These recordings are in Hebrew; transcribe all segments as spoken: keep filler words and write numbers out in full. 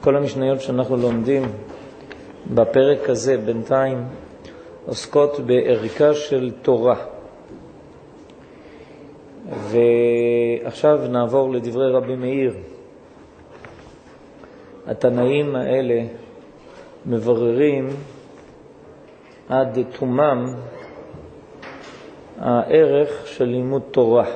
כל המשניות שאנחנו לומדים בפרק הזה בינתיים עוסקות בערכה של תורה. ועכשיו נעבור לדברי רבי מאיר. התנאים האלה מבררים עד תומם הערך של לימוד תורה.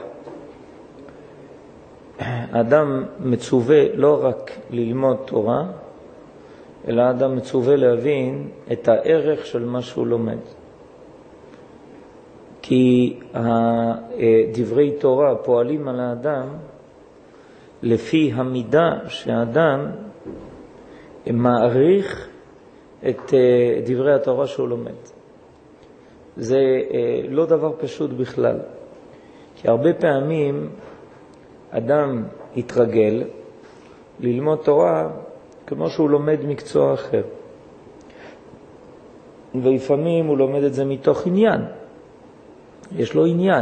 האדם מצווה לא רק ללמוד תורה, אלא האדם מצווה להבין את הערך של מה שהוא לומד. כי דברי תורה פועלים על האדם לפי המידה שהאדם מעריך את דברי התורה שהוא לומד. זה לא דבר פשוט בכלל. כי הרבה פעמים אדם יתרגל ללמוד תורה כמו שהוא לומד מקצוע אחר. ולפעמים הוא לומד את זה מתוך עניין. יש לו עניין.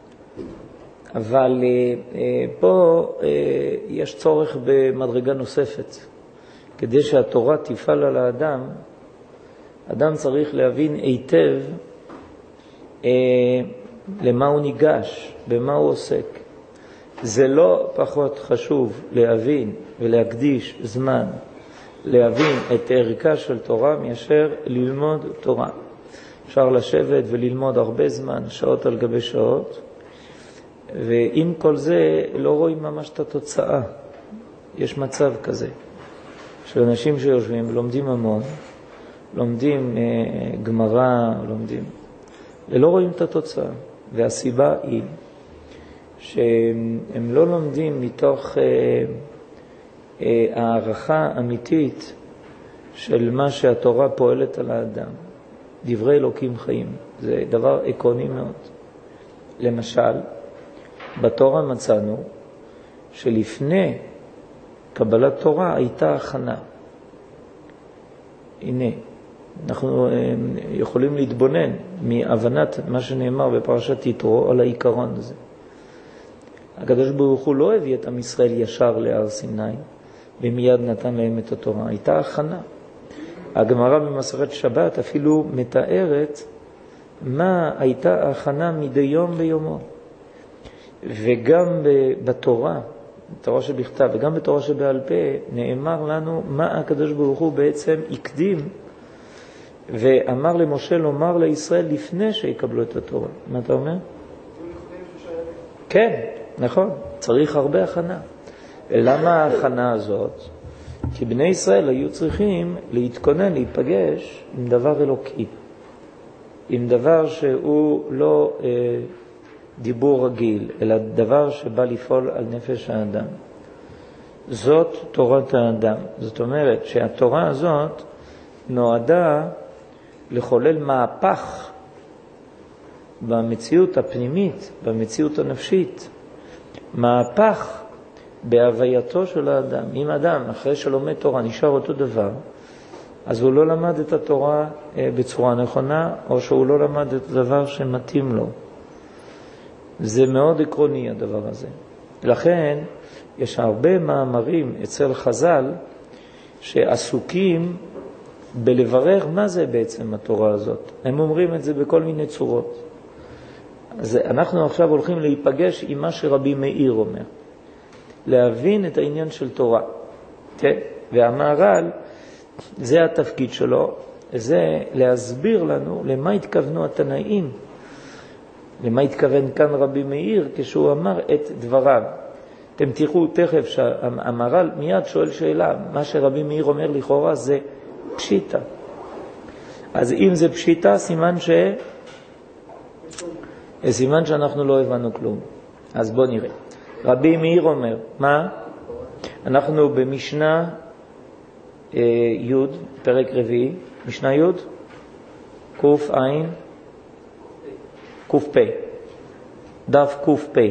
אבל פה יש צורך במדרגה נוספת. כדי שהתורה תפעל על האדם, אדם צריך להבין היטב למה הוא ניגש, במה הוא עוסק. זה לא פחות חשוב להבין ולהקדיש זמן להבין את הערכה של תורה מאשר ללמוד תורה. אפשר לשבת וללמוד הרבה זמן, שעות על גבי שעות, ועם כל זה לא רואים ממש את התוצאה. יש מצב כזה של אנשים שיושבים ולומדים המון, לומדים אה, גמרא, לומדים, ולא רואים את התוצאה. והסיבה היא שהם לא לומדים מתוך אה, אה, הערכה אמיתית של מה שהתורה פועלת על האדם. דברי אלוקים חיים. זה דבר עקרוני מאוד. למשל, בתורה מצאנו שלפני קבלת תורה הייתה הכנה. הנה, אנחנו יכולים להתבונן מהבנת מה שנאמר בפרשת יתרו על העיקרון הזה. הקדוש ברוך הוא לא הביא את עם ישראל ישר להר סיני ומיד נתן להם את התורה. הייתה הכנה. הגמרא במסכת שבת אפילו מתארת מה הייתה ההכנה מדי יום ביומו. וגם בתורה, בתורה שבכתב וגם בתורה שבעל פה, נאמר לנו מה הקדוש ברוך הוא בעצם הקדים ואמר למשה לומר לישראל לפני שיקבלו את התורה. מה אתה אומר? כן, נכון. צריך הרבה הכנה. ולמה ההכנה הזאת? כי בני ישראל היו צריכים להתכונן, להיפגש עם דבר אלוקי. עם דבר שהוא לא אה, דיבור רגיל, אלא דבר שבא לפעול על נפש האדם. זאת תורת האדם. זאת אומרת שהתורה הזאת נועדה לחולל מהפך במציאות הפנימית, במציאות הנפשית. מהפך בהווייתו של האדם. אם אדם אחרי שלומד תורה נשאר אותו דבר, אז הוא לא למד את התורה בצורה נכונה, או שהוא לא למד את הדבר שמתאים לו. זה מאוד עקרוני הדבר הזה. לכן יש הרבה מאמרים אצל חז"ל שעסוקים בלברר מה זה בעצם התורה הזאת. הם אומרים את זה בכל מיני צורות. אז אנחנו עכשיו הולכים להיפגש עם מה שרבי מאיר אומר. להבין את העניין של תורה. כן? והמהר"ל, זה התפקיד שלו, זה להסביר לנו למה התכוונו התנאים. למה התכוון כאן רבי מאיר כשהוא אמר את דבריו. אתם תראו תכף שהמהר"ל מיד שואל שאלה, מה שרבי מאיר אומר לכאורה זה פשיטה. אז אם זה פשיטה, סימן ש... סימן שאנחנו לא הבנו כלום. אז בוא נראה. רבי מאיר אומר, מה? אנחנו במשנה אה, י' פרק רביעי, משנה י' קוף עין קוף פ' דף קוף פ'.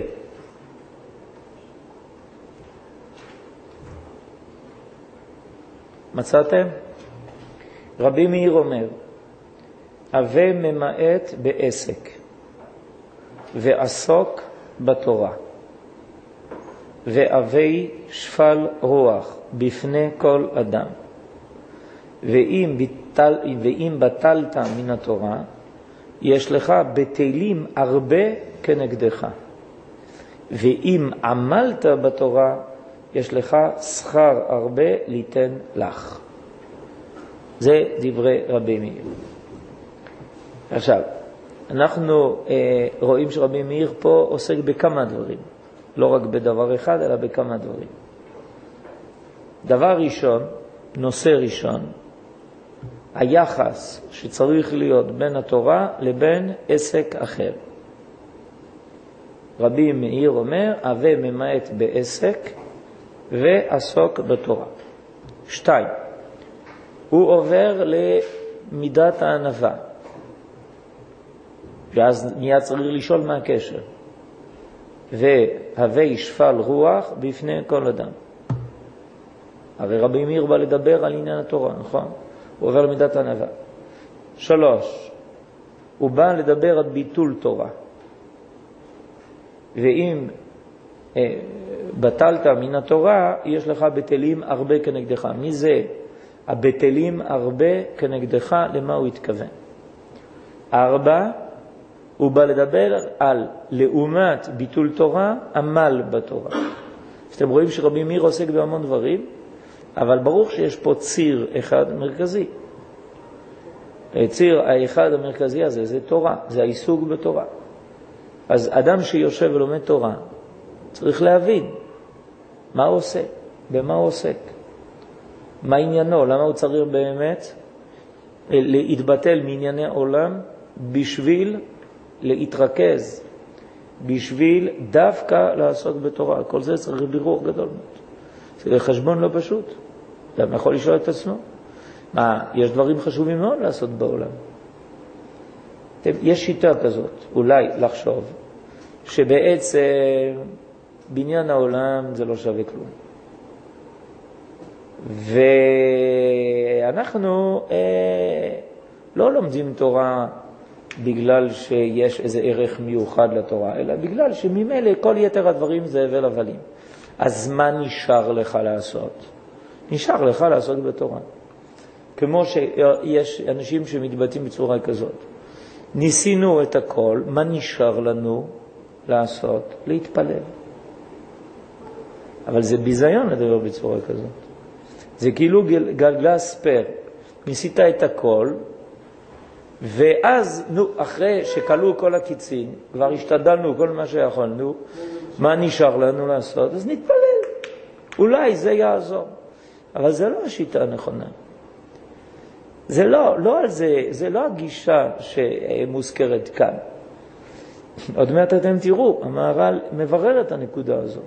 מצאתם? רבי מאיר אומר, הווה ממעט בעסק ועסוק בתורה. ואבי שפל רוח בפני כל אדם. ואם, ביטל, ואם בטלת מן התורה, יש לך בטלים הרבה כנגדך. ואם עמלת בתורה, יש לך שכר הרבה ליתן לך. זה דברי רבי מאיר. עכשיו, אנחנו אה, רואים שרבי מאיר פה עוסק בכמה דברים. לא רק בדבר אחד, אלא בכמה דברים. דבר ראשון, נושא ראשון, היחס שצריך להיות בין התורה לבין עסק אחר. רבי מאיר אומר, הווה ממעט בעסק ועסוק בתורה. שתיים, הוא עובר למידת הענווה. ואז מיד צריך לשאול מה הקשר. והווה ישפל רוח בפני כל אדם. הרי רבי מאיר בא לדבר על עניין התורה, נכון? הוא עובר למידת הענווה. שלוש, הוא בא לדבר על ביטול תורה. ואם אה, בטלת מן התורה, יש לך בטלים הרבה כנגדך. מי זה הבטלים הרבה כנגדך? למה הוא התכוון? ארבע, הוא בא לדבר על לעומת ביטול תורה, עמל בתורה. אתם רואים שרבי מאיר עוסק בהמון דברים, אבל ברור שיש פה ציר אחד מרכזי. הציר האחד המרכזי הזה זה תורה, זה העיסוק בתורה. אז אדם שיושב ולומד תורה צריך להבין מה הוא עושה, במה הוא עוסק, מה עניינו, למה הוא צריך באמת להתבטל מענייני עולם בשביל להתרכז, בשביל דווקא לעסוק בתורה. כל זה צריך בירור גדול מאוד. זה חשבון לא פשוט. אדם יכול לשאול את עצמו, מה, יש דברים חשובים מאוד לעשות בעולם. יש שיטה כזאת, אולי לחשוב, שבעצם בניין העולם זה לא שווה כלום. ואנחנו אה, לא לומדים תורה בגלל שיש איזה ערך מיוחד לתורה, אלא בגלל שממילא כל יתר הדברים זה הבל הבלים. אז מה נשאר לך לעשות? נשאר לך לעשות בתורה. כמו שיש אנשים שמתבטאים בצורה כזאת. ניסינו את הכל, מה נשאר לנו לעשות? להתפלל. אבל זה ביזיון לדבר בצורה כזאת. זה כאילו גלגל ספר. ניסית את הכל, ואז, נו, אחרי שקלו כל הקיצין, כבר השתדלנו כל מה שיכולנו, מה נשאר לנו לעשות? אז נתפלל. אולי זה יעזור. אבל זה לא השיטה הנכונה. זה לא, לא על זה, זה לא הגישה שמוזכרת כאן. עוד מעט אתם תראו, המהר"ל מברר את הנקודה הזאת.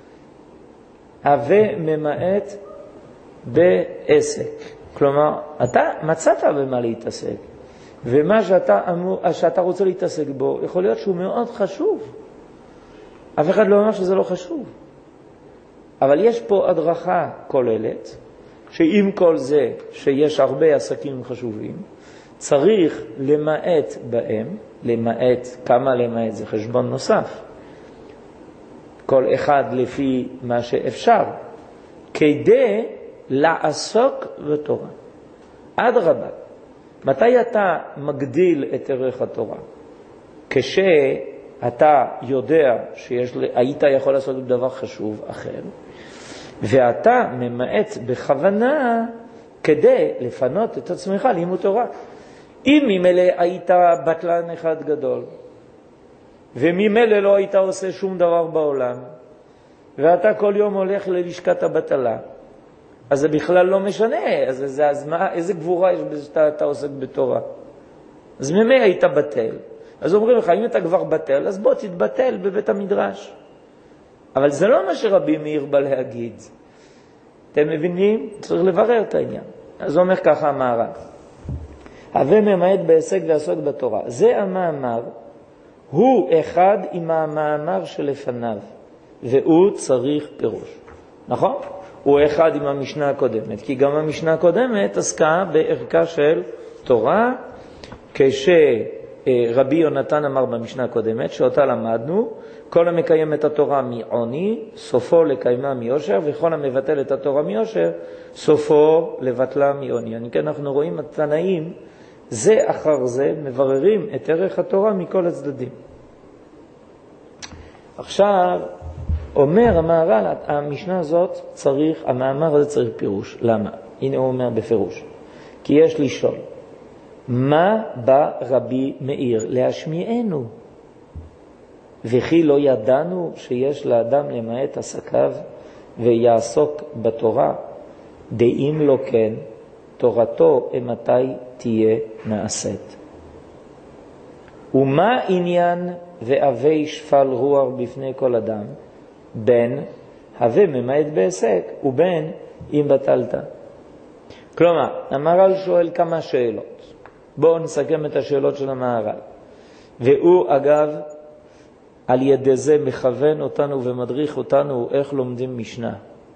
הווה ממעט בעסק. כלומר, אתה מצאת במה להתעסק. ומה שאתה, שאתה רוצה להתעסק בו, יכול להיות שהוא מאוד חשוב. אף אחד לא אומר שזה לא חשוב. אבל יש פה הדרכה כוללת, שעם כל זה שיש הרבה עסקים חשובים, צריך למעט בהם, למעט, כמה למעט זה חשבון נוסף. כל אחד לפי מה שאפשר, כדי לעסוק בתורה. עד רבה. מתי אתה מגדיל את ערך התורה? כשאתה יודע שהיית יכול לעשות דבר חשוב אחר, ואתה ממעט בכוונה כדי לפנות את עצמך לימוד תורה. אם ממילא היית בטלן אחד גדול, וממילא לא היית עושה שום דבר בעולם, ואתה כל יום הולך ללשכת הבטלה, אז זה בכלל לא משנה. אז, זה, אז מה, איזה גבורה יש בזה שאתה עוסק בתורה? אז ממילא היית בטל. אז אומרים לך, אם אתה כבר בטל, אז בוא תתבטל בבית המדרש. אבל זה לא מה שרבי מאיר בא להגיד. אתם מבינים? צריך לברר את העניין. אז הוא אומר ככה המהר"ל. הווה ממעט בעסק ועסוק בתורה. זה המאמר, הוא אחד עם המאמר שלפניו, והוא צריך פירוש. נכון? הוא אחד עם המשנה הקודמת, כי גם המשנה הקודמת עסקה בערכה של תורה, כשרבי יונתן אמר במשנה הקודמת, שאותה למדנו, כל המקיים את התורה מעוני, סופו לקיימה מיושר, וכל המבטל את התורה מיושר, סופו לבטלה מעוני. אני כן, אנחנו רואים התנאים, זה אחר זה, מבררים את ערך התורה מכל הצדדים. עכשיו, אומר המהר"ל, המשנה הזאת צריך, המאמר הזה צריך פירוש. למה? הנה הוא אומר בפירוש. כי יש לשאול, מה בא רבי מאיר להשמיענו? וכי לא ידענו שיש לאדם למעט עסקיו ויעסוק בתורה, דאם לא כן, תורתו מתי תהיה נעשית. ומה עניין והווה שפל רוח בפני כל אדם? בין הווה ממעט בעסק ובין אם בטלת. כלומר, המהר"ל שואל כמה שאלות. בואו נסכם את השאלות של המהר"ל. והוא אגב על ידי זה מכוון אותנו ומדריך אותנו איך לומדים משנה.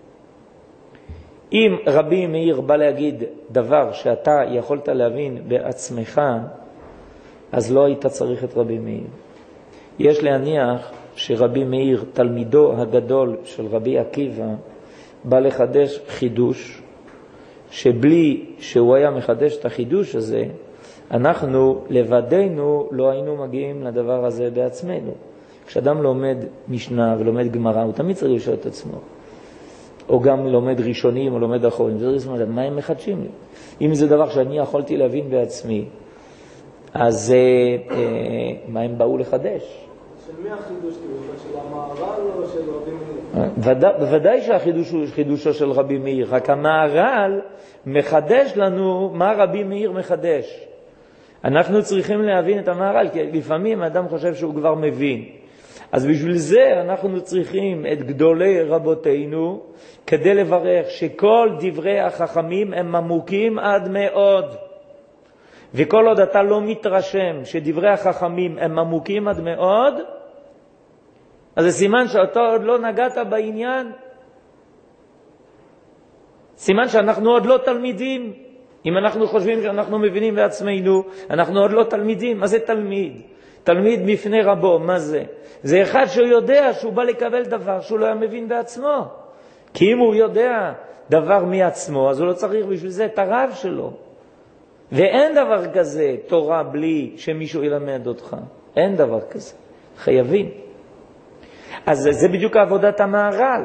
אם רבי מאיר בא להגיד דבר שאתה יכולת להבין בעצמך, אז לא היית צריך את רבי מאיר. יש להניח שרבי מאיר, תלמידו הגדול של רבי עקיבא, בא לחדש חידוש, שבלי שהוא היה מחדש את החידוש הזה, אנחנו לבדנו לא היינו מגיעים לדבר הזה בעצמנו. כשאדם לומד משנה ולומד גמרא, הוא תמיד צריך לשאול את עצמו. או גם לומד ראשונים או לומד אחרים. זה צריך לשאול, מה הם מחדשים לי? אם זה דבר שאני יכולתי להבין בעצמי, אז אה, אה, מה הם באו לחדש? של מי החידוש? של המהר"ל או של רבי מאיר? ודא, בוודאי שהחידוש הוא חידושו של רבי מאיר. רק המהר"ל מחדש לנו מה רבי מאיר מחדש. אנחנו צריכים להבין את המהר"ל, כי לפעמים האדם חושב שהוא כבר מבין. אז בשביל זה אנחנו צריכים את גדולי רבותינו, כדי לברך שכל דברי החכמים הם עמוקים עד מאוד. וכל עוד אתה לא מתרשם שדברי החכמים הם עמוקים עד מאוד, אז זה סימן שאתה עוד לא נגעת בעניין. סימן שאנחנו עוד לא תלמידים. אם אנחנו חושבים שאנחנו מבינים בעצמנו, אנחנו עוד לא תלמידים. מה זה תלמיד? תלמיד בפני רבו, מה זה? זה אחד שהוא יודע שהוא בא לקבל דבר שהוא לא היה מבין בעצמו. כי אם הוא יודע דבר מעצמו, אז הוא לא צריך בשביל זה את הרב שלו. ואין דבר כזה תורה בלי שמישהו ילמד אותך. אין דבר כזה. חייבים. אז זה בדיוק עבודת המהר"ל.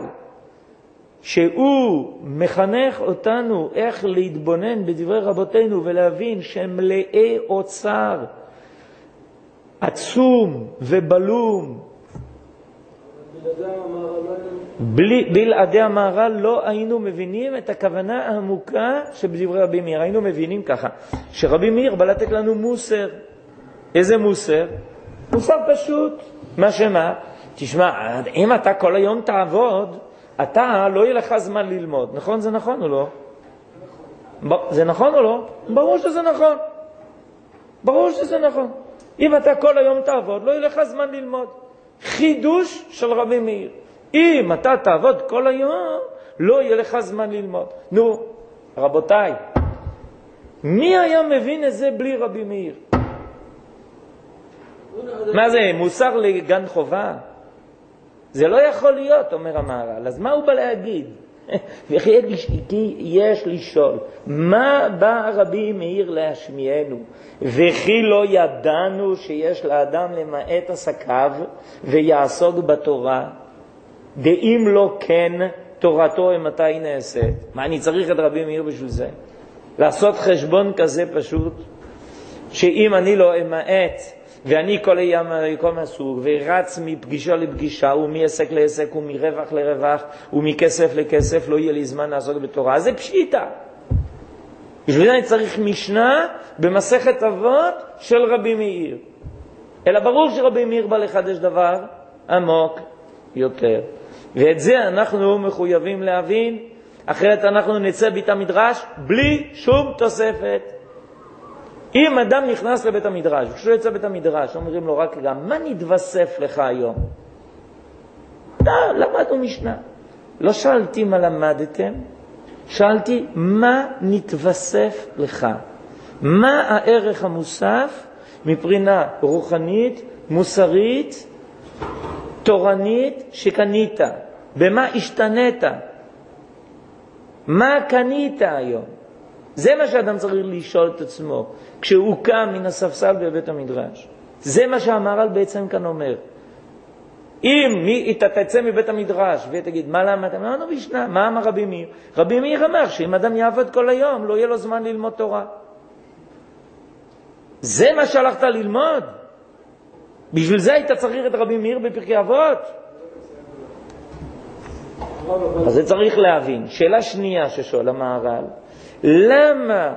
שהוא מחנך אותנו איך להתבונן בדברי רבותינו ולהבין שהם מלאי אוצר עצום ובלום. בלעדי המהר"ל לא היינו מבינים את הכוונה העמוקה שבדברי רבי מאיר. היינו מבינים ככה, שרבי מאיר בא לתת לנו מוסר. איזה מוסר? מוסר פשוט. מה שמה? תשמע, אם אתה כל היום תעבוד, אתה לא יהיה לך זמן ללמוד. נכון? זה נכון או לא? זה נכון או לא? ברור שזה נכון. ברור שזה נכון. אם אתה כל היום תעבוד, לא יהיה לך זמן ללמוד. חידוש של רבי מאיר. אם אתה תעבוד כל היום, לא יהיה לך זמן ללמוד. נו, רבותיי, מי היה מבין את זה בלי רבי מאיר? מה זה, מוסר לגן חובה? זה לא יכול להיות, אומר המהר"ל. אז מה הוא בא להגיד? וכי יש לשאול, מה בא רבי מאיר להשמיענו? וכי לא ידענו שיש לאדם למעט עסקיו ויעסוק בתורה? דאם לא כן, תורתו מתי נעשית? מה, אני צריך את רבי מאיר בשביל זה? לעשות חשבון כזה פשוט, שאם אני לא אמעט, ואני כל היום כל מסוג, ורץ מפגישה לפגישה, ומעסק לעסק, ומרווח לרווח, ומכסף לכסף, לא יהיה לי זמן לעסוק בתורה. זה פשיטה. בשביל זה אני צריך משנה במסכת אבות של רבי מאיר. אלא ברור שרבי מאיר בא לחדש דבר עמוק יותר. ואת זה אנחנו מחויבים להבין, אחרת אנחנו נצא בית המדרש בלי שום תוספת. אם אדם נכנס לבית המדרש, כשהוא יצא בית המדרש, אומרים לו רק גם, מה נתווסף לך היום? לא, למדנו משנה. לא שאלתי מה למדתם, שאלתי מה נתווסף לך. מה הערך המוסף מבחינה רוחנית, מוסרית, תורנית שקנית. במה השתנית? מה קנית היום? זה מה שאדם צריך לשאול את עצמו כשהוא קם מן הספסל בבית המדרש. זה מה שהמהר"ל בעצם כאן אומר. אם מי, אתה תצא מבית המדרש ותגיד, מה למה אתה? אמרנו משנה, מה אמר רבי מאיר? רבי מאיר אמר שאם אדם יעבוד כל היום, לא יהיה לו זמן ללמוד תורה. זה מה שהלכת ללמוד? בשביל זה היית צריך את רבי מאיר בפרקי אבות? אז זה צריך להבין. שאלה שנייה ששואל המהר"ל, למה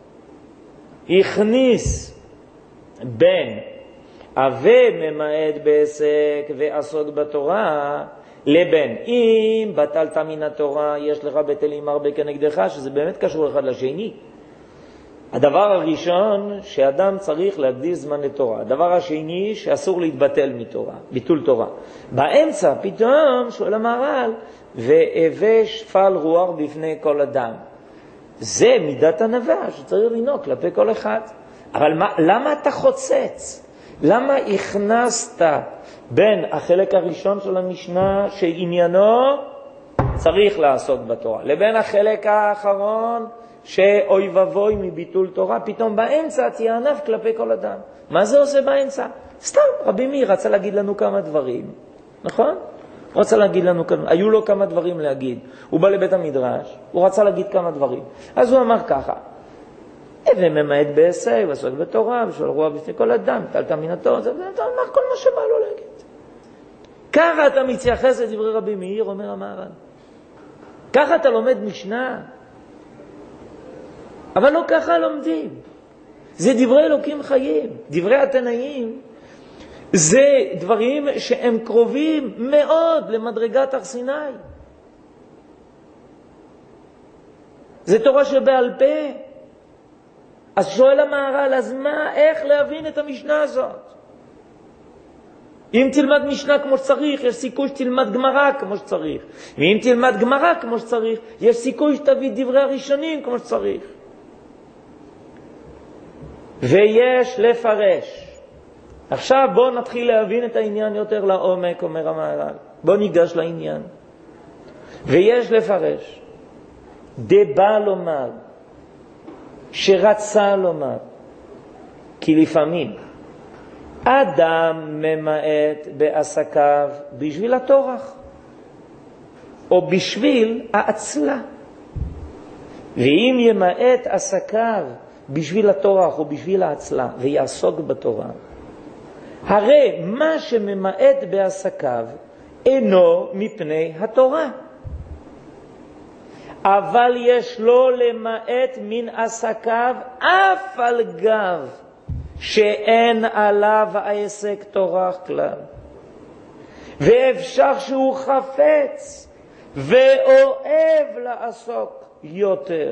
הכניס בין הווה ממעט בעסק ועסוק בתורה לבין אם בטלת מן התורה יש לך בטלים הרבה כנגדך, שזה באמת קשור אחד לשני. הדבר הראשון שאדם צריך להקדיש זמן לתורה. הדבר השני שאסור להתבטל מתורה, ביטול תורה. באמצע פתאום שואל המהר"ל, והווה שפל רוח בפני כל אדם. זה מידת ענווה שצריך לנהוג כלפי כל אחד. אבל מה, למה אתה חוצץ? למה הכנסת בין החלק הראשון של המשנה שעניינו צריך לעסוק בתורה לבין החלק האחרון שאוי ובוי מביטול תורה? פתאום באמצע תהיה ענב כלפי כל אדם. מה זה עושה באמצע? סתם רבי מאיר רצה להגיד לנו כמה דברים, נכון? הוא רצה להגיד לנו כמה, היו לו כמה דברים להגיד. הוא בא לבית המדרש, הוא רצה להגיד כמה דברים. אז הוא אמר ככה, וממעט בעסק ועסוק בתורה ושואל רוח בפני כל אדם, טלת מן התורה, זה אמר כל מה שבא לו להגיד. ככה אתה מתייחס לדברי רבי מאיר, אומר המהר"ל. ככה אתה לומד משנה. אבל לא ככה לומדים. זה דברי אלוקים חיים. דברי התנאים זה דברים שהם קרובים מאוד למדרגת הר סיני. זה תורה שבעל פה. אז שואל המהר"ל, אז מה, איך להבין את המשנה הזאת? אם תלמד משנה כמו שצריך, יש סיכוי שתלמד גמרא כמו שצריך. ואם תלמד גמרא כמו שצריך, יש סיכוי שתביא דברי הראשונים כמו שצריך. ויש לפרש. עכשיו בואו נתחיל להבין את העניין יותר לעומק, אומר המהר"ל. בואו ניגש לעניין. ויש לפרש. דבא לומר, שרצה לומר, כי לפעמים אדם ממעט בעסקיו בשביל התורח או בשביל העצלה, ואם ימעט עסקיו בשביל התורח או בשביל העצלה ויעסוק בתורה, הרי מה שממעט בעסקיו אינו מפני התורה, אבל יש לו למעט מן עסקיו אף על גב שאין עליו העסק תורח כלל, ואפשר שהוא חפץ ואוהב לעסוק יותר,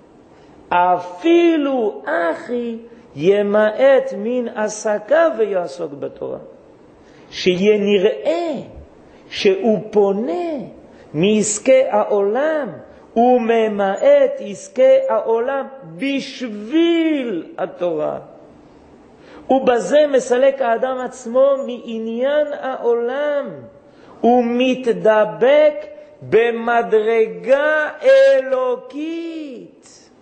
אפילו אחי ימעט מן עסקיו ויעסוק בתורה, שיהיה נראה שהוא פונה מעסקי העולם וממעט עסקי העולם בשביל התורה, ובזה מסלק האדם עצמו מעניין העולם ומתדבק במדרגה אלוקית.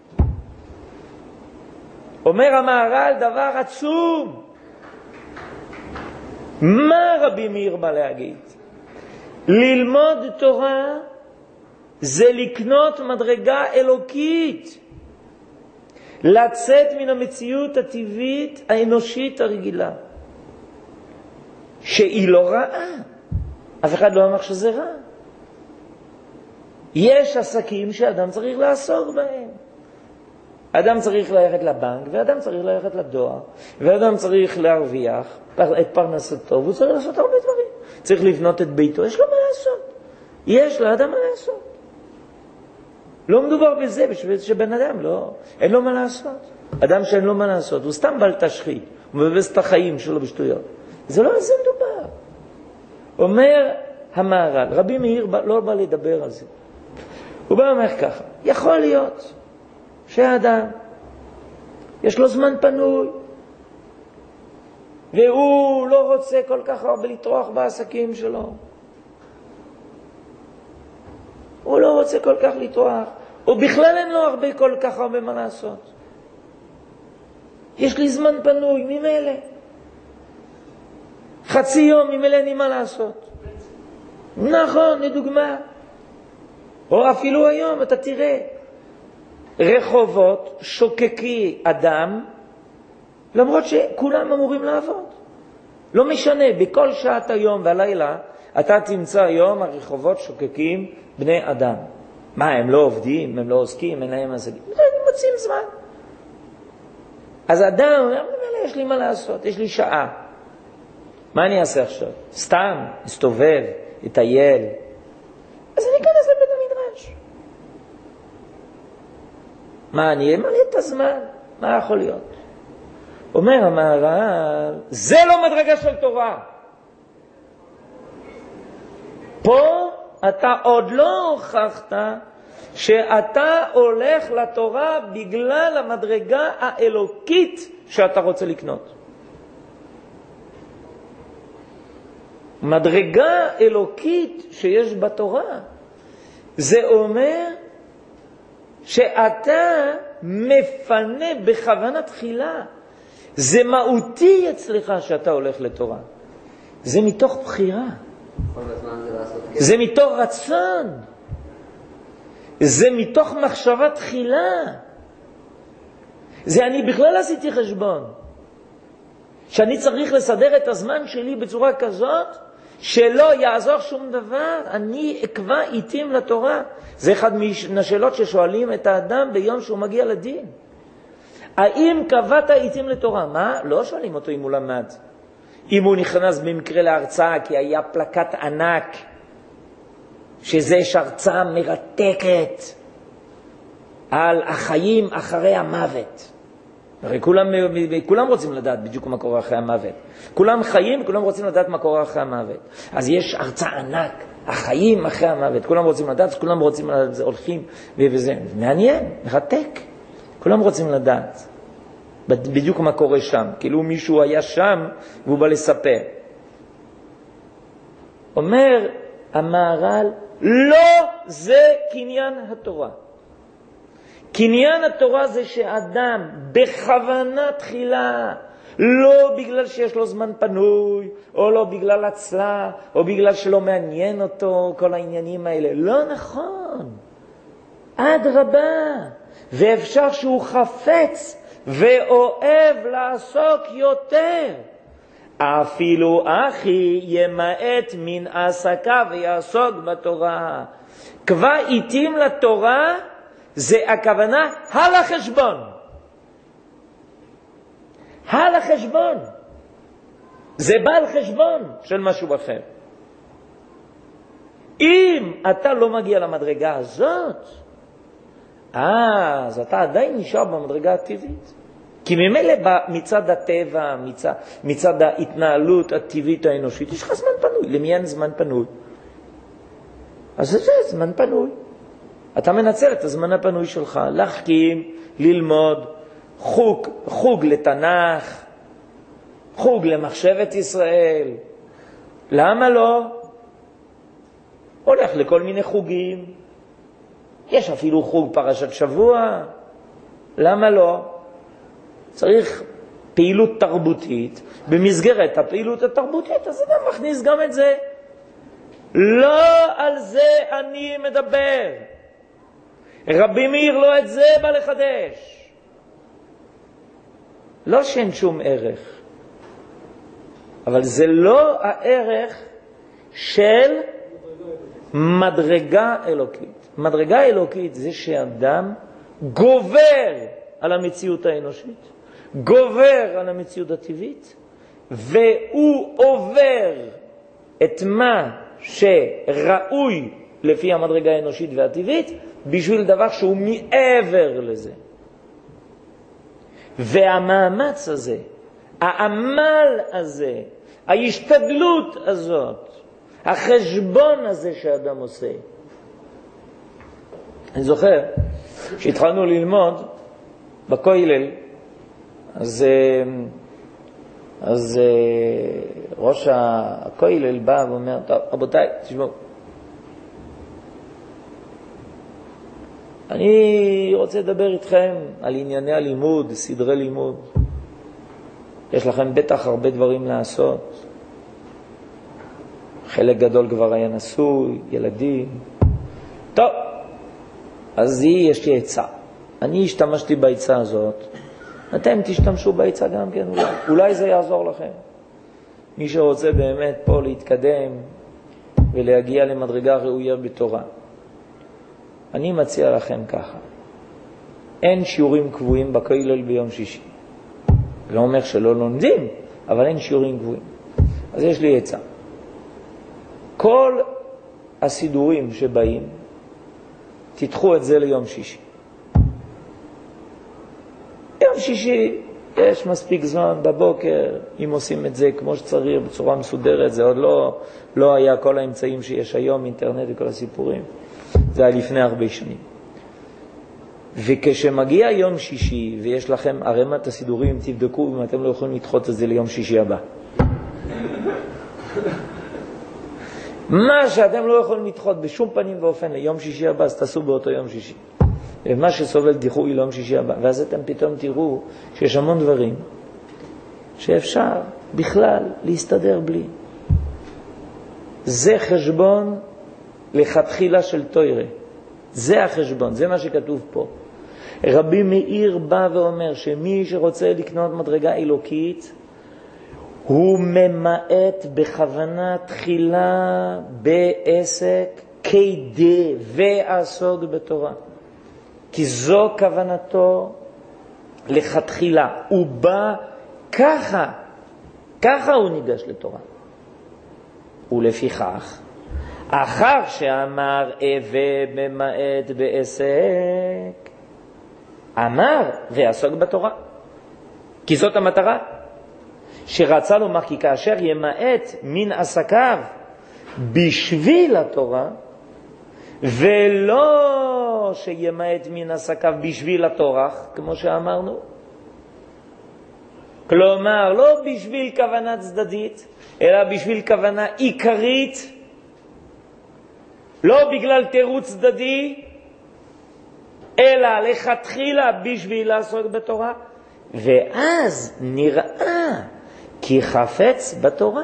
אומר המהר"ל דבר עצום. מה רבי מאיר בא להגיד? ללמוד תורה זה לקנות מדרגה אלוקית, לצאת מן המציאות הטבעית האנושית הרגילה, שהיא לא רעה. אף אחד לא אמר שזה רע. יש עסקים שאדם צריך לעסוק בהם. אדם צריך ללכת לבנק, ואדם צריך ללכת לדואר, ואדם צריך להרוויח את פרנסתו, והוא צריך לעשות הרבה דברים. צריך לבנות את ביתו, יש לו מה לעשות. יש לאדם מה לעשות. לא מדובר בזה, בשביל שבן אדם לא, אין לו מה לעשות. אדם שאין לו מה לעשות, הוא סתם בל תשחית, הוא מבזבז את החיים שלו בשטויות. זה לא על זה מדובר. אומר המהר"ל, רבי מאיר לא בא לדבר על זה. הוא בא ואומר ככה, יכול להיות שהאדם יש לו זמן פנוי, והוא לא רוצה כל כך הרבה לטרוח בעסקים שלו. הוא לא רוצה כל כך לטרוח, או בכלל אין לו הרבה כל כך הרבה מה לעשות. יש לי זמן פנוי, ממילא. חצי יום, ממילא אין לי מה לעשות. נכון, לדוגמה. או אפילו היום, אתה תראה, רחובות שוקקי אדם, למרות שכולם אמורים לעבוד. לא משנה, בכל שעת היום והלילה, אתה תמצא היום הרחובות שוקקים בני אדם. מה, הם לא עובדים, הם לא עוסקים, אין להם עסקים? הם מוצאים זמן. אז אדם אומר, יש לי מה לעשות, יש לי שעה. מה אני אעשה עכשיו? סתם, אסתובב, אטייל. אז אני אכנס לבית המדרש. מה, אני אמלא את הזמן? מה יכול להיות? אומר המהר"ל, זה לא מדרגה של תורה. פה אתה עוד לא הוכחת שאתה הולך לתורה בגלל המדרגה האלוקית שאתה רוצה לקנות. מדרגה אלוקית שיש בתורה, זה אומר שאתה מפנה בכוונה תחילה. זה מהותי אצלך שאתה הולך לתורה. זה מתוך בחירה. זה מתוך רצון. זה מתוך מחשבה תחילה. זה אני בכלל עשיתי חשבון. שאני צריך לסדר את הזמן שלי בצורה כזאת, שלא יעזור שום דבר, אני אקבע עיתים לתורה. זה אחד מהשאלות ששואלים את האדם ביום שהוא מגיע לדין. האם קבעת עיתים לתורה? מה? לא שואלים אותו אם הוא למד. אם הוא נכנס במקרה להרצאה, כי היה פלקט ענק, שזה יש הרצאה מרתקת על החיים אחרי המוות. הרי כולם, כולם רוצים לדעת בדיוק מה קורה אחרי המוות. כולם חיים, כולם רוצים לדעת מה קורה אחרי המוות. אז יש הרצאה ענק, החיים אחרי המוות. כולם רוצים לדעת, כולם רוצים לדעת, זה הולכים וזה. מעניין, מרתק. כולם רוצים לדעת בדיוק מה קורה שם. כאילו מישהו היה שם והוא בא לספר. אומר המהר"ל, לא זה קניין התורה. קניין התורה זה שאדם בכוונה תחילה, לא בגלל שיש לו זמן פנוי, או לא בגלל הצלה, או בגלל שלא מעניין אותו כל העניינים האלה. לא נכון. עד רבה. ואפשר שהוא חפץ ואוהב לעסוק יותר. אפילו אחי ימעט מן העסקה ויעסוק בתורה. קבע עיתים לתורה, זה הכוונה על החשבון. על החשבון. זה בא על חשבון של משהו אחר. אם אתה לא מגיע למדרגה הזאת, אז אתה עדיין נשאר במדרגה הטבעית. כי ממילא מצד הטבע, מצד, מצד ההתנהלות הטבעית האנושית, יש לך זמן פנוי. למי אין זמן פנוי? אז זה זמן פנוי. אתה מנצל את הזמן הפנוי שלך, להחכים, ללמוד, חוג, חוג לתנ"ך, חוג למחשבת ישראל. למה לא? הולך לכל מיני חוגים. יש אפילו חוג פרשת שבוע. למה לא? צריך פעילות תרבותית. במסגרת הפעילות התרבותית, אז אדם מכניס גם את זה. לא על זה אני מדבר. רבי מאיר לא את זה בא לחדש. לא שאין שום ערך, אבל זה לא הערך של מדרגה אלוקית. מדרגה אלוקית זה שאדם גובר על המציאות האנושית, גובר על המציאות הטבעית, והוא עובר את מה שראוי לפי המדרגה האנושית והטבעית, בשביל דבר שהוא מעבר לזה. והמאמץ הזה, העמל הזה, ההשתדלות הזאת, החשבון הזה שאדם עושה. אני זוכר שהתחלנו ללמוד בכולל, אז אז uh, ראש הכולל בא ואומר, טוב, רבותיי, תשמעו. אני רוצה לדבר איתכם על ענייני הלימוד, סדרי לימוד. יש לכם בטח הרבה דברים לעשות. חלק גדול כבר היה נשוי, ילדים. טוב, אז היא, יש לי עצה. אני השתמשתי בעצה הזאת. אתם תשתמשו בעצה גם כן, אולי. אולי זה יעזור לכם. מי שרוצה באמת פה להתקדם ולהגיע למדרגה ראויה בתורה. אני מציע לכם ככה. אין שיעורים קבועים בכולל ביום שישי. לא אומר שלא לומדים, אבל אין שיעורים קבועים. אז יש לי עצה. כל הסידורים שבאים, תדחו את זה ליום שישי. יום שישי יש מספיק זמן בבוקר, אם עושים את זה כמו שצריך, בצורה מסודרת, זה עוד לא, לא היה כל האמצעים שיש היום, אינטרנט וכל הסיפורים. זה היה לפני הרבה שנים. וכשמגיע יום שישי, ויש לכם ערימת הסידורים, תבדקו אם אתם לא יכולים לדחות את זה ליום שישי הבא. מה שאתם לא יכולים לדחות בשום פנים ואופן ליום שישי הבא, אז תעשו באותו יום שישי. ומה שסובל דיחוי ליום שישי הבא. ואז אתם פתאום תראו שיש המון דברים שאפשר בכלל להסתדר בלי. זה חשבון לכתחילה של תורה. זה החשבון, זה מה שכתוב פה. רבי מאיר בא ואומר שמי שרוצה לקנות מדרגה אלוקית, הוא ממעט בכוונה תחילה בעסק כדי ועסוק בתורה. כי זו כוונתו לכתחילה. הוא בא ככה, ככה הוא ניגש לתורה. ולפיכך, אחר שאמר אבה ממעט בעסק, אמר ועסוק בתורה. כי זאת המטרה. שרצה לומר כי כאשר ימעט מן עסקיו בשביל התורה, ולא שימעט מן עסקיו בשביל התורח, כמו שאמרנו. כלומר, לא בשביל כוונה צדדית, אלא בשביל כוונה עיקרית, לא בגלל תירוץ צדדי, אלא לכתחילה בשביל לעסוק בתורה, ואז נראה כי חפץ בתורה.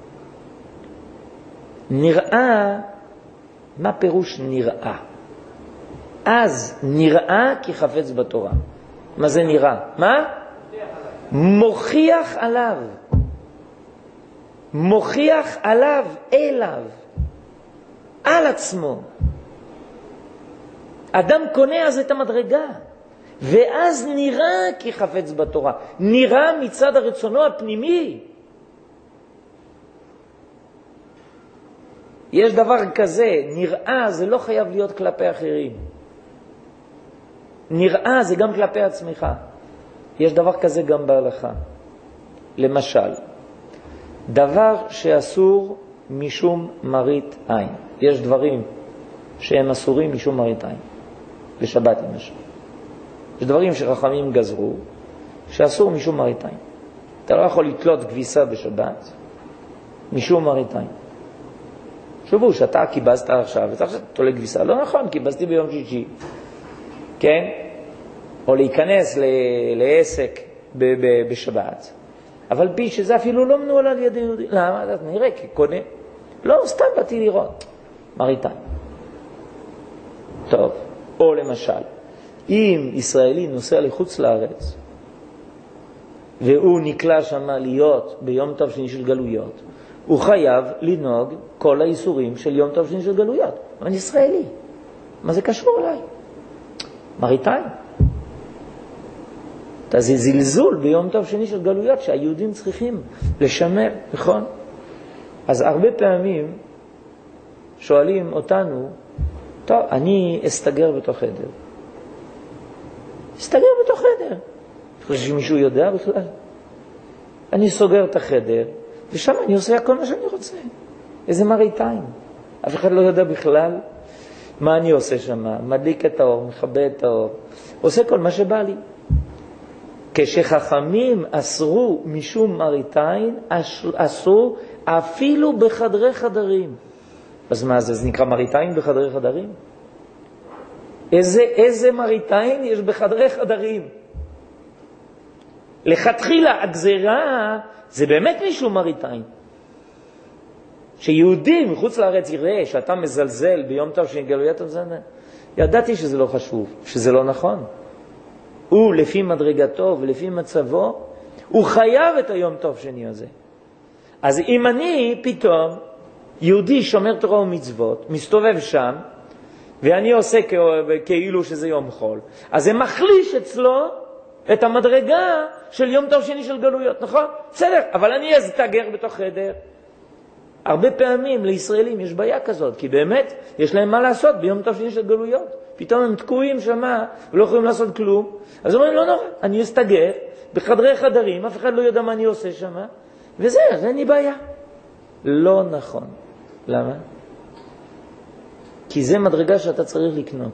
נראה, מה פירוש נראה? אז נראה כי חפץ בתורה. מה זה נראה? מה? מוכיח עליו. מוכיח עליו, אליו. על עצמו. אדם קונה אז את המדרגה. ואז נראה כי חפץ בתורה. נראה מצד הרצונו הפנימי. יש דבר כזה, נראה זה לא חייב להיות כלפי אחרים. נראה זה גם כלפי עצמך. יש דבר כזה גם בהלכה. למשל, דבר שאסור משום מרית עין. יש דברים שהם אסורים משום מרית עין. בשבת למשל. יש דברים שחכמים גזרו שאסור משום מרית עין. אתה לא יכול לתלות כביסה בשבת משום מרית עין. שובו, שאתה קיבזת עכשיו, וצריך שאתה תולה כביסה. לא נכון, קיבזתי ביום שישי. כן? או להיכנס ל- לעסק ב- ב- בשבת. אבל בי שזה אפילו לא מנוהל על ידי יהודי. למה? אתה נראה כקונה. לא, סתם באתי לראות. מרית עין. טוב. או למשל, אם ישראלי נוסע לחוץ לארץ, והוא נקלע שם להיות ביום טוב שני של גלויות, הוא חייב לנהוג כל האיסורים של יום טוב שני של גלויות. אבל ישראלי. מה זה קשור אליי? מרית עין. זה זלזול ביום טוב שני של גלויות שהיהודים צריכים לשמר, נכון? אז הרבה פעמים שואלים אותנו, טוב, אני אסתגר בתוך חדר. אסתגר בתוך חדר. אני חושב שמישהו יודע בכלל. אני סוגר את החדר, ושם אני עושה כל מה שאני רוצה. איזה מרית עין. אף אחד לא יודע בכלל מה אני עושה שם. מדליק את האור, מכבה את האור. עושה כל מה שבא לי. כשחכמים אסרו משום מראיתין, אסרו אפילו בחדרי חדרים. אז מה זה? זה נקרא מראיתין בחדרי חדרים? איזה, איזה מראיתין יש בחדרי חדרים? לכתחילה הגזרה זה באמת משום מראיתין. שיהודי מחוץ לארץ יראה שאתה מזלזל ביום טוב שנגלויות על זה, ידעתי שזה לא חשוב, שזה לא נכון. הוא לפי מדרגתו ולפי מצבו, הוא חייב את היום טוב שני הזה. אז אם אני פתאום יהודי שומר תורה ומצוות, מסתובב שם, ואני עושה כאילו שזה יום חול, אז זה מחליש אצלו את המדרגה של יום טוב שני של גלויות, נכון? בסדר, אבל אני אסתגר בתוך חדר. הרבה פעמים לישראלים יש בעיה כזאת, כי באמת יש להם מה לעשות ביום טוב שני של גלויות. פתאום הם תקועים שמה ולא יכולים לעשות כלום. אז אומרים, לא נורא, אני אסתגר בחדרי חדרים, אף אחד לא יודע מה אני עושה שמה, וזה, אז אין לי בעיה. לא נכון. למה? כי זה מדרגה שאתה צריך לקנות.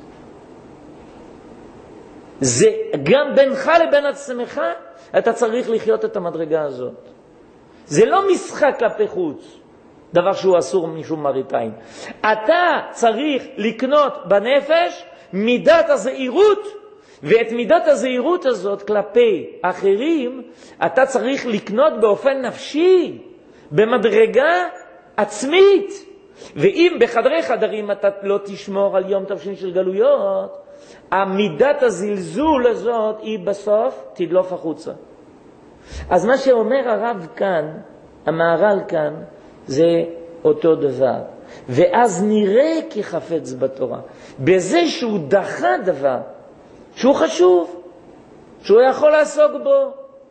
זה גם בינך לבין עצמך, אתה צריך לחיות את המדרגה הזאת. זה לא משחק כלפי חוץ, דבר שהוא אסור משום מראיתין. אתה צריך לקנות בנפש מידת הזהירות, ואת מידת הזהירות הזאת כלפי אחרים, אתה צריך לקנות באופן נפשי, במדרגה עצמית. ואם בחדרי חדרים אתה לא תשמור על יום טוב שני של גלויות, המידת הזלזול הזאת היא בסוף תדלוף החוצה. אז מה שאומר הרב כאן, המהר"ל כאן, זה אותו דבר. ואז נראה כי חפץ בתורה. בזה שהוא דחה דבר, שהוא חשוב, שהוא יכול לעסוק בו.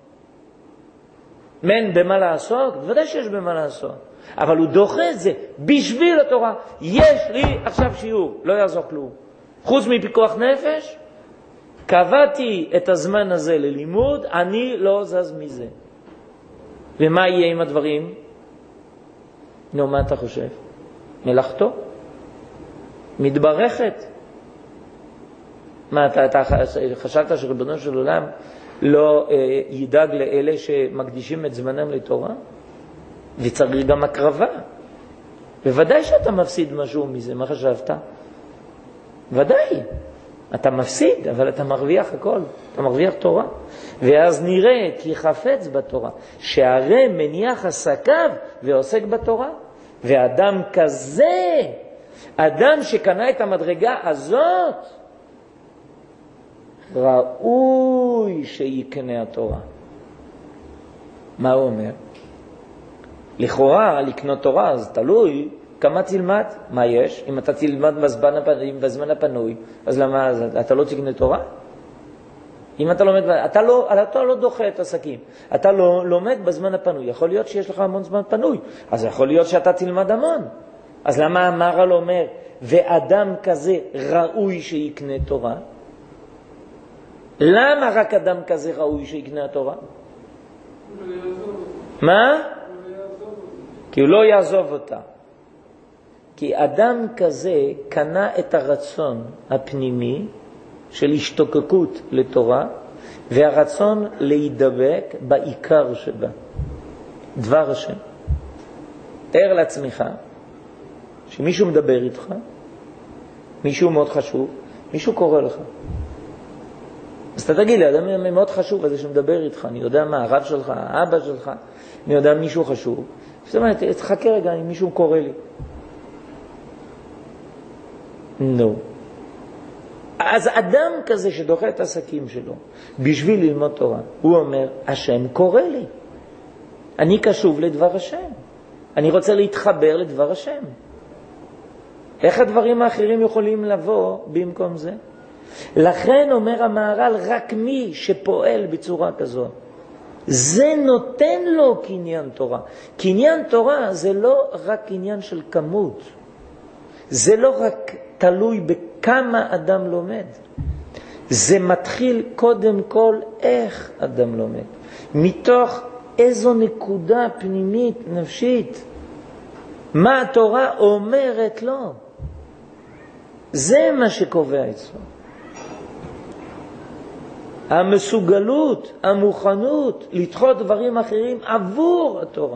מן במה לעסוק? בוודאי שיש במה לעסוק. אבל הוא דוחה את זה בשביל התורה. יש לי עכשיו שיעור, לא יעזור כלום. חוץ מפיקוח נפש, קבעתי את הזמן הזה ללימוד, אני לא זז מזה. ומה יהיה עם הדברים? נו, מה אתה חושב? מלאכתו? מתברכת. מה, אתה, אתה חשבת שריבונו של עולם לא אה, ידאג לאלה שמקדישים את זמנם לתורה? וצריך גם הקרבה. בוודאי שאתה מפסיד משהו מזה, מה חשבת? ודאי. אתה מפסיד, אבל אתה מרוויח הכל. אתה מרוויח תורה. ואז נראה כי חפץ בתורה, שהרי מניח עסקיו ועוסק בתורה. ואדם כזה, אדם שקנה את המדרגה הזאת, ראוי שיקנה התורה. מה הוא אומר? לכאורה, לקנות תורה, אז תלוי כמה תלמד, מה יש? אם אתה תלמד בזמן הפנוי, בזמן הפנוי, אז למה, אז אתה לא תקנה תורה? אם אתה לומד, אתה לא, אתה לא דוחה את עסקים, אתה לא לומד בזמן הפנוי, יכול להיות שיש לך המון זמן פנוי, אז יכול להיות שאתה תלמד המון. אז למה המהר"ל אומר, ואדם כזה ראוי שיקנה תורה? למה רק אדם כזה ראוי שיקנה התורה? מה? כי הוא לא יעזוב אותה. כי אדם כזה קנה את הרצון הפנימי של השתוקקות לתורה, והרצון להידבק בעיקר שבה, דבר השם. תאר לעצמך שמישהו מדבר איתך, מישהו מאוד חשוב, מישהו קורא לך. אז אתה תגיד לי, אדם מאוד חשוב הזה שמדבר איתך, אני יודע מה, הרב שלך, האבא שלך, אני יודע מישהו חשוב. זאת אומרת, תחכה רגע אם מישהו קורא לי. נו. אז אדם כזה שדוחה את העסקים שלו בשביל ללמוד תורה, הוא אומר, השם קורא לי. אני קשוב לדבר השם. אני רוצה להתחבר לדבר השם. איך הדברים האחרים יכולים לבוא במקום זה? לכן אומר המהר"ל, רק מי שפועל בצורה כזו, זה נותן לו קניין תורה. קניין תורה זה לא רק עניין של כמות. זה לא רק תלוי בכמה אדם לומד. זה מתחיל קודם כל איך אדם לומד. מתוך איזו נקודה פנימית, נפשית. מה התורה אומרת לו. זה מה שקובע אצלו. המסוגלות, המוכנות, לדחות דברים אחרים עבור התורה.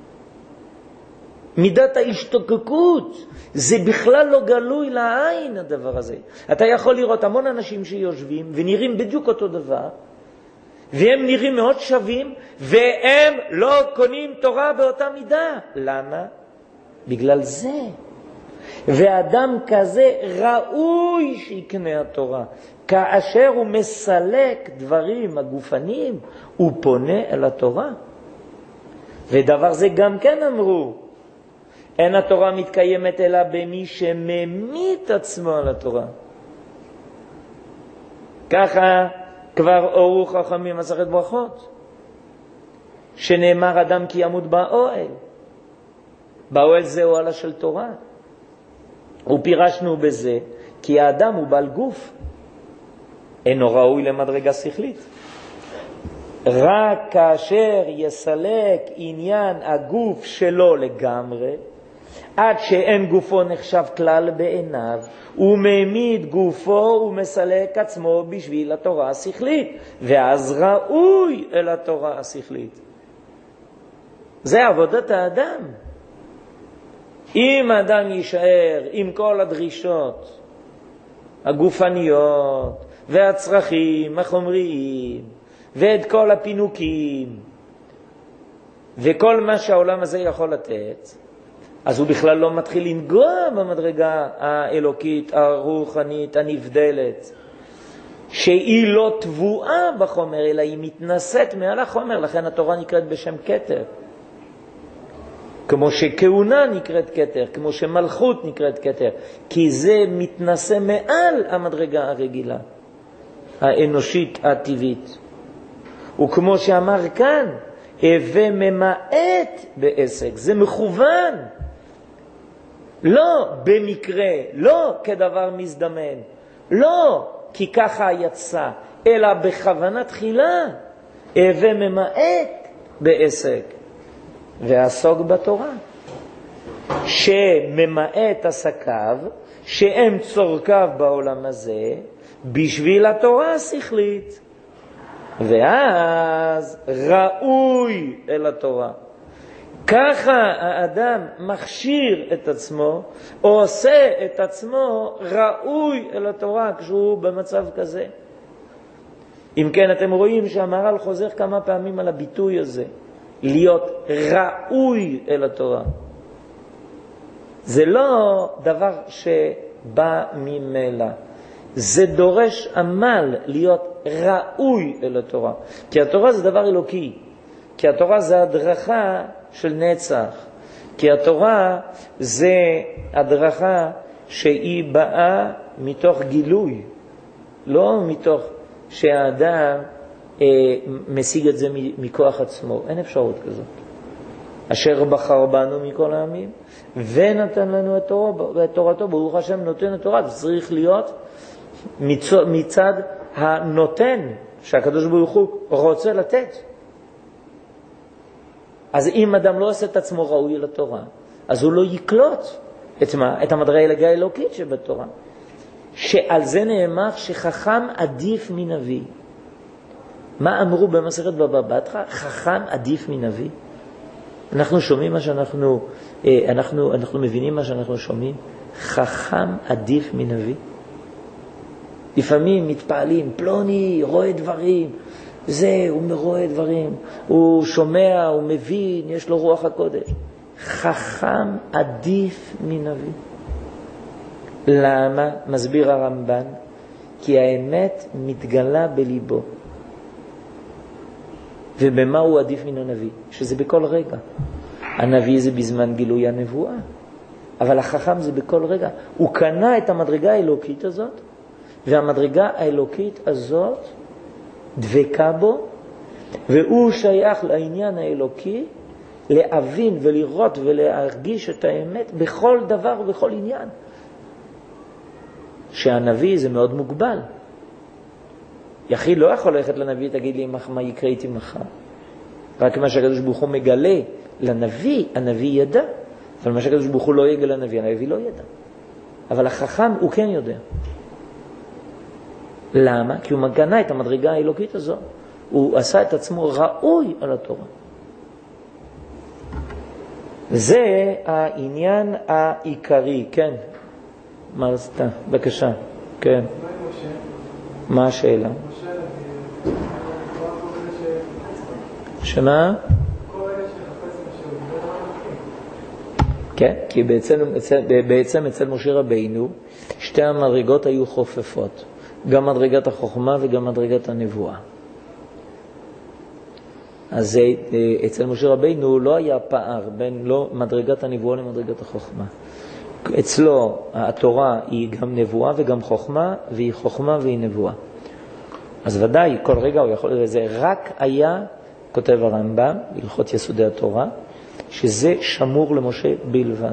מידת ההשתוקקות, זה בכלל לא גלוי לעין הדבר הזה. אתה יכול לראות המון אנשים שיושבים ונראים בדיוק אותו דבר, והם נראים מאוד שווים, והם לא קונים תורה באותה מידה. למה? בגלל זה. ואדם כזה ראוי שיקנה התורה. כאשר הוא מסלק דברים הגופניים, הוא פונה אל התורה. ודבר זה גם כן אמרו, אין התורה מתקיימת אלא במי שממית עצמו על התורה. ככה כבר אורו חכמים מסכת ברכות, שנאמר אדם כי ימות באוהל. באוהל זה אוהלה של תורה. ופירשנו בזה כי האדם הוא בעל גוף, אינו ראוי למדרגה שכלית. רק כאשר יסלק עניין הגוף שלו לגמרי, עד שאין גופו נחשב כלל בעיניו, הוא מעמיד גופו ומסלק עצמו בשביל התורה השכלית, ואז ראוי אל התורה השכלית. זה עבודת האדם. אם האדם יישאר עם כל הדרישות הגופניות והצרכים החומריים ואת כל הפינוקים וכל מה שהעולם הזה יכול לתת, אז הוא בכלל לא מתחיל לנגוע במדרגה האלוקית, הרוחנית, הנבדלת, שהיא לא תבואה בחומר, אלא היא מתנשאת מעל החומר. לכן התורה נקראת בשם כתר. כמו שכהונה נקראת כתר, כמו שמלכות נקראת כתר, כי זה מתנשא מעל המדרגה הרגילה, האנושית, הטבעית. וכמו שאמר כאן, הווה ממעט בעסק, זה מכוון. לא במקרה, לא כדבר מזדמן, לא כי ככה יצא, אלא בכוונה תחילה, הווה ממעט בעסק. ועסוק בתורה, שממעט עסקיו, שהם צורכיו בעולם הזה, בשביל התורה השכלית. ואז ראוי אל התורה. ככה האדם מכשיר את עצמו, או עושה את עצמו ראוי אל התורה כשהוא במצב כזה. אם כן, אתם רואים שהמהר"ל חוזר כמה פעמים על הביטוי הזה, להיות ראוי אל התורה. זה לא דבר שבא ממילא. זה דורש עמל להיות ראוי אל התורה. כי התורה זה דבר אלוקי. כי התורה זה הדרכה של נצח. כי התורה זה הדרכה שהיא באה מתוך גילוי. לא מתוך שהאדם אה, משיג את זה מכוח עצמו. אין אפשרות כזאת. אשר בחר בנו מכל העמים ונתן לנו את, תורה, את תורתו. ברוך השם נותן את תורה. זה צריך להיות מצד הנותן שהקדוש ברוך הוא רוצה לתת. אז אם אדם לא עושה את עצמו ראוי לתורה, אז הוא לא יקלוט את מה? את המדרגה האלוקית שבתורה. שעל זה נאמר שחכם עדיף מנביא. מה אמרו במסכת בבא בתרא? חכם עדיף מנביא. אנחנו שומעים מה שאנחנו, אנחנו, אנחנו מבינים מה שאנחנו שומעים. חכם עדיף מנביא. לפעמים מתפעלים, פלוני רואה דברים, זה, הוא רואה דברים, הוא שומע, הוא מבין, יש לו רוח הקודש. חכם עדיף מנביא. למה? מסביר הרמב"ן, כי האמת מתגלה בליבו. ובמה הוא עדיף מן הנביא? שזה בכל רגע. הנביא זה בזמן גילוי הנבואה, אבל החכם זה בכל רגע. הוא קנה את המדרגה האלוקית הזאת, והמדרגה האלוקית הזאת דבקה בו, והוא שייך לעניין האלוקי להבין ולראות ולהרגיש את האמת בכל דבר ובכל עניין. שהנביא זה מאוד מוגבל. יחיד לא יכול ללכת לנביא, תגיד לי מה יקרה איתי מחר. רק מה שהקדוש ברוך הוא מגלה לנביא, הנביא ידע. אבל מה שהקדוש ברוך הוא לא יגלה לנביא, הנביא לא ידע. אבל החכם הוא כן יודע. למה? כי הוא מגנה את המדרגה האלוקית הזו. הוא עשה את עצמו ראוי על התורה. זה העניין העיקרי, כן. מה רצית? בבקשה. כן. מה השאלה? שמה? כן, כי בעצם, בעצם אצל משה רבינו שתי המדרגות היו חופפות. גם מדרגת החוכמה וגם מדרגת הנבואה. אז אצל משה רבינו לא היה פער בין לא מדרגת הנבואה למדרגת החוכמה. אצלו התורה היא גם נבואה וגם חוכמה, והיא חוכמה והיא נבואה. אז ודאי, כל רגע הוא יכול לזה, רק היה, כותב הרמב"ם, בהלכות יסודי התורה, שזה שמור למשה בלבד.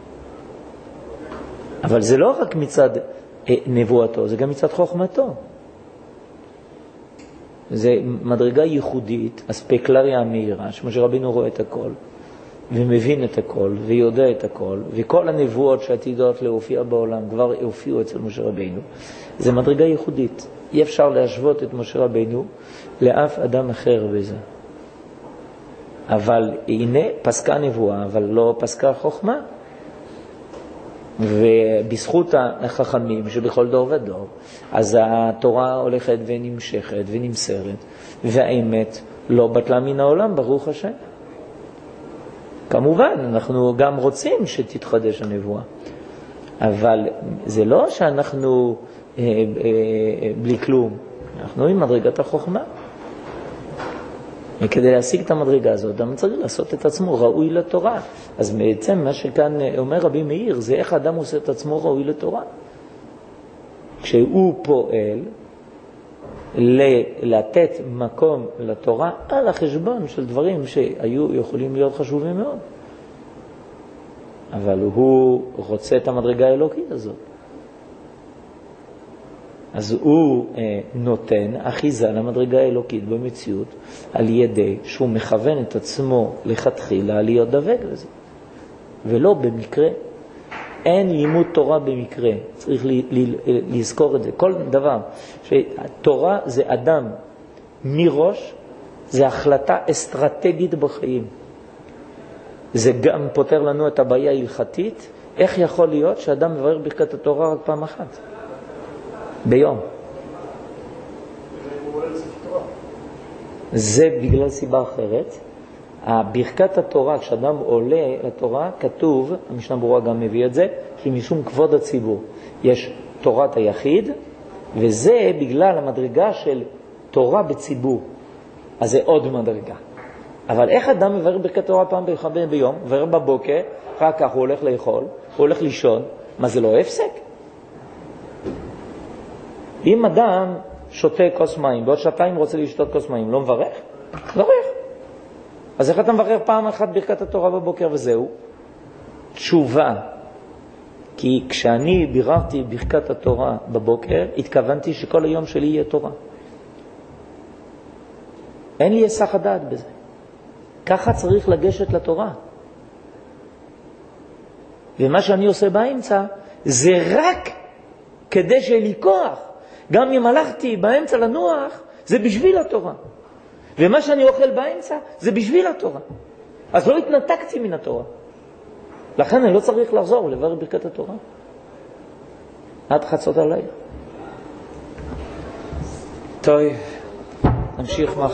אבל זה לא רק מצד נבואתו, זה גם מצד חוכמתו. זה מדרגה ייחודית, אספקלריה המהירה, שמשה רבינו רואה את הכל, ומבין את הכל, ויודע את הכל, וכל הנבואות שעתידות להופיע בעולם כבר הופיעו אצל משה רבינו. זה מדרגה ייחודית. אי אפשר להשוות את משה רבינו לאף אדם אחר בזה. אבל הנה פסקה נבואה, אבל לא פסקה חוכמה. ובזכות החכמים שבכל דור ודור, אז התורה הולכת ונמשכת ונמסרת, והאמת לא בטלה מן העולם, ברוך השם. כמובן, אנחנו גם רוצים שתתחדש הנבואה, אבל זה לא שאנחנו אה, אה, בלי כלום, אנחנו עם מדרגת החוכמה. וכדי להשיג את המדרגה הזאת, אדם צריך לעשות את עצמו ראוי לתורה. אז בעצם מה שכאן אומר רבי מאיר, זה איך אדם עושה את עצמו ראוי לתורה. כשהוא פועל לתת מקום לתורה על החשבון של דברים שהיו יכולים להיות חשובים מאוד. אבל הוא רוצה את המדרגה האלוקית הזאת. אז הוא אה, נותן אחיזה למדרגה האלוקית במציאות על ידי שהוא מכוון את עצמו לכתחילה להיות דבק לזה. ולא במקרה. אין לימוד תורה במקרה. צריך לי, לי, לזכור את זה. כל דבר. שתורה זה אדם מראש, זה החלטה אסטרטגית בחיים. זה גם פותר לנו את הבעיה ההלכתית. איך יכול להיות שאדם מבאר ברכת התורה רק פעם אחת? ביום. זה בגלל סיבה אחרת. ברכת התורה, כשאדם עולה לתורה, כתוב, המשנה ברורה גם מביא את זה, שמשום כבוד הציבור. יש תורת היחיד, וזה בגלל המדרגה של תורה בציבור. אז זה עוד מדרגה. אבל איך אדם מבאר ברכת תורה פעם ביום, מבאר בבוקר, אחר כך הוא הולך לאכול, הוא הולך לישון, מה זה לא הפסק? אם אדם שותה כוס מים, בעוד שעתיים רוצה לשתות כוס מים, לא מברך? מברך. אז איך אתה מברך פעם אחת ברכת התורה בבוקר וזהו? תשובה. כי כשאני ביררתי ברכת התורה בבוקר, התכוונתי שכל היום שלי יהיה תורה. אין לי היסח הדעת בזה. ככה צריך לגשת לתורה. ומה שאני עושה באמצע, זה רק כדי שיהיה לי כוח. גם אם הלכתי באמצע לנוח, זה בשביל התורה. ומה שאני אוכל באמצע, זה בשביל התורה. אז לא התנתקתי מן התורה. לכן אני לא צריך לחזור לבאר ברכת התורה. עד חצות הלילה. טוב, נמשיך מחר.